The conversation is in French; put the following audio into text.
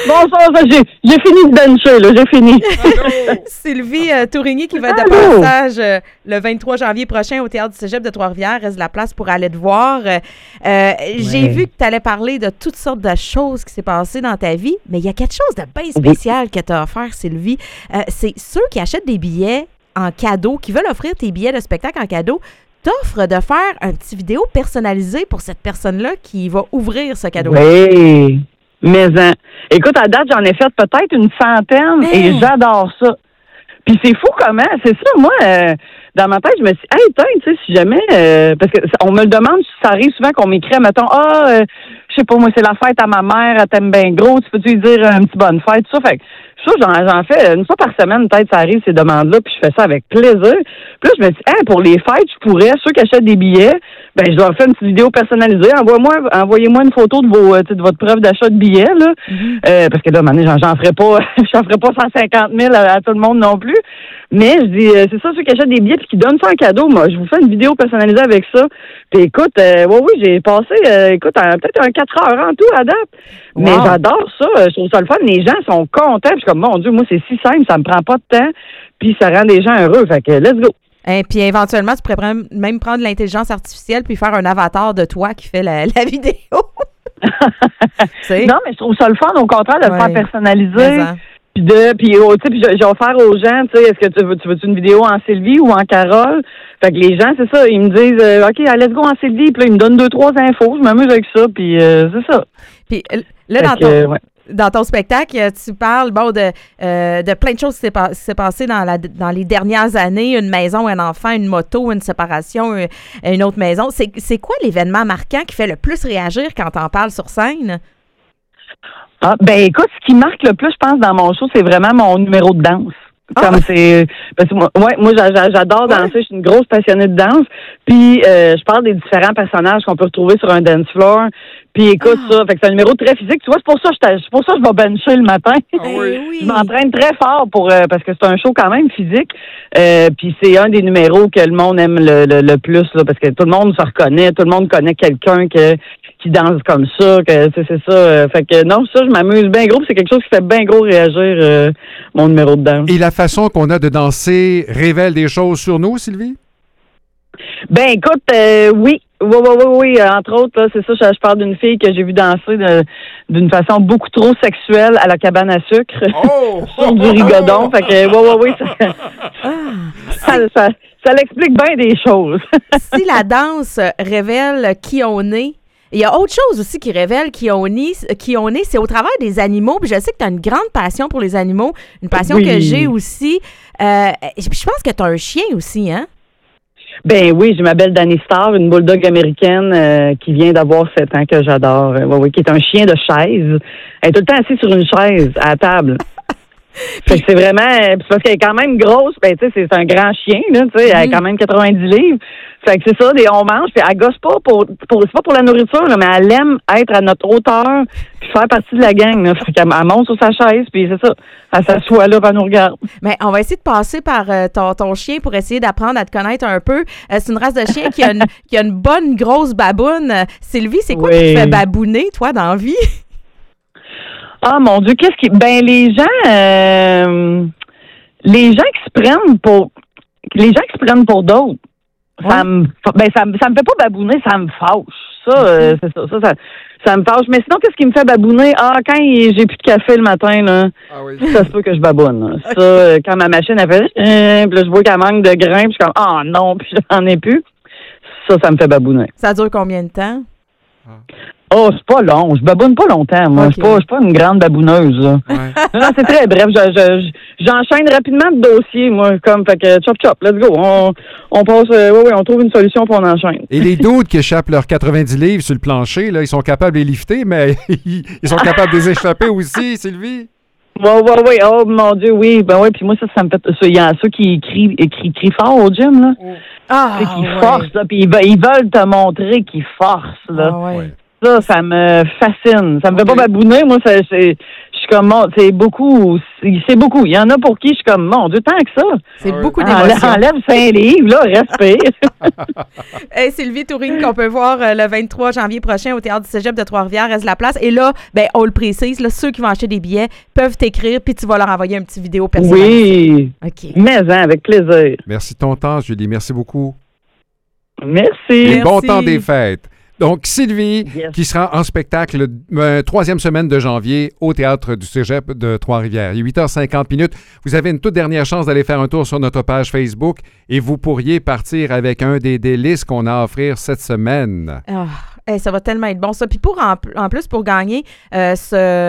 Bon, ça, j'ai fini de bencher, là, j'ai fini. Sylvie Tourigny qui va être de passage le 23 janvier prochain au Théâtre du Cégep de Trois-Rivières. Reste de la place pour aller te voir. J'ai vu que tu allais parler de toutes sortes de choses qui s'est passées dans ta vie, mais il y a quelque chose de bien spécial que tu as offert, Sylvie. C'est ceux qui achètent des billets en cadeau, qui veulent offrir tes billets de spectacle en cadeau, t'offre de faire un petit vidéo personnalisé pour cette personne-là qui va ouvrir ce cadeau. Oui, mais écoute, à date, j'en ai fait peut-être une centaine et j'adore ça. Puis c'est fou comment, c'est ça, moi, dans ma tête, je me suis dit, hey, tu sais, si jamais, parce que on me le demande, ça arrive souvent qu'on m'écrit, mettons, je sais pas, moi, c'est la fête à ma mère, elle t'aime bien gros, tu peux-tu lui dire un petit bonne fête, tout ça, fait que ça, j'en fais une fois par semaine, peut-être, ça arrive, ces demandes-là, puis je fais ça avec plaisir. Puis là, je me dis, pour les fêtes, je pourrais, ceux qui achètent des billets, ben, je leur fais une petite vidéo personnalisée. Envoyez-moi une photo de votre preuve d'achat de billets, là. Parce que là, maintenant, j'en ferai pas, 150 000 à tout le monde non plus. Mais je dis, c'est ça, ceux qui achètent des billets puis qui donnent ça en cadeau, moi, je vous fais une vidéo personnalisée avec ça. Puis écoute, oui, j'ai passé, peut-être un 4 heures en tout à date. Wow. Mais j'adore ça, je trouve ça le fun. Les gens sont contents. Puis je suis comme, mon Dieu, moi, c'est si simple, ça me prend pas de temps. Puis ça rend les gens heureux. Fait que, let's go. Et puis éventuellement, tu pourrais même prendre l'intelligence artificielle puis faire un avatar de toi qui fait la vidéo. Non, mais je trouve ça le fun, au contraire, de le faire personnaliser. Puis j'ai offert aux gens, tu sais, est-ce que tu veux une vidéo en Sylvie ou en Carole? Fait que les gens, c'est ça, ils me disent, OK, let's go en Sylvie. Puis là, ils me donnent 2-3 infos, je m'amuse avec ça, puis c'est ça. Puis là, dans ton spectacle, tu parles de plein de choses qui s'est passé dans les dernières années, une maison, un enfant, une moto, une séparation, une autre maison. C'est quoi l'événement marquant qui fait le plus réagir quand t'en parles sur scène? Écoute, ce qui marque le plus, je pense, dans mon show, c'est vraiment mon numéro de danse. Comme c'est parce que moi j'adore danser, je suis une grosse passionnée de danse. Puis je parle des différents personnages qu'on peut retrouver sur un dance floor. Puis écoute ça, fait que c'est un numéro très physique. Tu vois, c'est pour ça que je vais bencher le matin. Je m'entraîne très fort parce que c'est un show quand même physique. Puis c'est un des numéros que le monde aime le plus là, parce que tout le monde se reconnaît, tout le monde connaît quelqu'un qui danse comme ça, que c'est ça. Fait que non, ça, je m'amuse bien gros. C'est quelque chose qui fait bien gros réagir mon numéro de danse. Et la façon qu'on a de danser révèle des choses sur nous, Sylvie? Ben écoute, oui. Entre autres, là, c'est ça, je parle d'une fille que j'ai vue danser d'une façon beaucoup trop sexuelle à la cabane à sucre sur du rigodon. Fait que ça l'explique bien des choses. Si la danse révèle qui on est, il y a autre chose aussi qui révèle qui on est, c'est au travers des animaux. Puis je sais que tu as une grande passion pour les animaux, une passion que j'ai aussi. Je pense que tu as un chien aussi, hein? Ben oui, j'ai ma belle Danny Star, une bulldog américaine qui vient d'avoir 7 ans, que j'adore. Qui est un chien de chaise. Elle est tout le temps assise sur une chaise à la table. Fait que c'est vraiment, parce qu'elle est quand même grosse, ben tu sais, c'est un grand chien, là, tu sais, elle a quand même 90 livres. Fait que c'est ça, on mange, puis elle gosse pas c'est pas pour la nourriture, là, mais elle aime être à notre hauteur, puis faire partie de la gang, là. Fait qu'elle monte sur sa chaise, puis c'est ça, elle s'assoit là, elle nous regarde. Mais on va essayer de passer par ton chien pour essayer d'apprendre à te connaître un peu. C'est une race de chien qui a une bonne grosse baboune. Sylvie, c'est quoi qui te fait babouner, toi, dans la vie? Ah, mon Dieu, les gens qui se prennent pour d'autres, ça me fait pas babouner, ça me fâche. Ça, c'est ça, ça me fâche. Mais sinon, qu'est-ce qui me fait babouner? Quand j'ai plus de café le matin, là, ça se peut que je baboune. Là. Ça, quand ma machine a fait, puis là, je vois qu'elle manque de grains, puis je suis comme, non, puis j'en ai plus. Ça me fait babouner. Ça dure combien de temps? Oh, c'est pas long. Je baboune pas longtemps, moi. Okay. Je suis pas une grande babouneuse, là. Ouais. Non, c'est très bref. J'enchaîne rapidement de dossiers, moi, fait que chop, let's go. On passe, on trouve une solution puis on enchaîne. Et les dudes qui échappent leurs 90 livres sur le plancher, là, ils sont capables de les lifter, mais ils sont capables de les échapper aussi, Sylvie? Oui. Oh, mon Dieu, oui. Ben oui, puis moi, ça me fait... Il y a ceux qui crient fort au gym, là. Qui forcent, là, puis ils veulent te montrer qu'ils forcent, là. Ça me fascine. Ça me fait pas babouner. Moi, je suis comme, c'est beaucoup. C'est beaucoup. Il y en a pour qui je suis comme, mon Dieu, tant que ça. C'est beaucoup d'émotions. Enlève 5 livres, là, respire. Hey, Sylvie Tourigny, qu'on peut voir le 23 janvier prochain au Théâtre du Cégep de Trois-Rivières, reste la place. Et là, on le précise, là, ceux qui vont acheter des billets peuvent t'écrire, puis tu vas leur envoyer un petit vidéo personnalisé. Oui. OK. Mais, avec plaisir. Merci de ton temps, Julie. Merci beaucoup. Merci. Et bon temps des fêtes. Donc, Sylvie, Yes. qui sera en spectacle troisième semaine de janvier au Théâtre du Cégep de Trois-Rivières. Il est 8h50. Vous avez une toute dernière chance d'aller faire un tour sur notre page Facebook et vous pourriez partir avec un des délices qu'on a à offrir cette semaine. Ça va tellement être bon, ça. Puis en plus, pour gagner ce